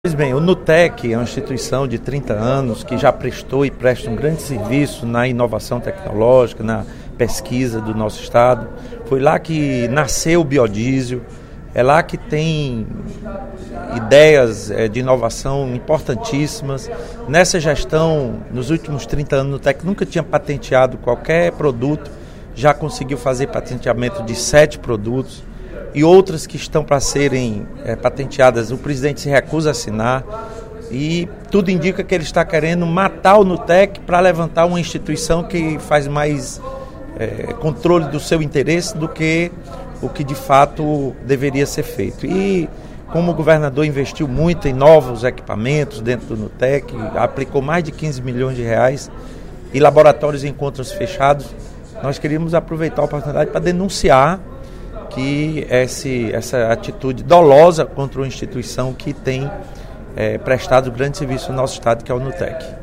Pois bem, o Nutec é uma instituição de 30 anos que já prestou e presta um grande serviço na inovação tecnológica, na pesquisa do nosso estado. Foi lá que nasceu o biodiesel, é lá que tem ideias de inovação importantíssimas. Nessa gestão, nos últimos 30 anos, o Nutec nunca tinha patenteado qualquer produto, já conseguiu fazer patenteamento de 7 produtos. E outras que estão para serem patenteadas, o presidente se recusa a assinar e tudo indica que ele está querendo matar o Nutec para levantar uma instituição que faz mais controle do seu interesse do que o que de fato deveria ser feito. E como o governador investiu muito em novos equipamentos dentro do Nutec, aplicou mais de 15 milhões de reais e laboratórios e encontros fechados, nós queríamos aproveitar a oportunidade para denunciar que essa atitude dolosa contra uma instituição que tem prestado grande serviço no nosso estado, que é o Nutec.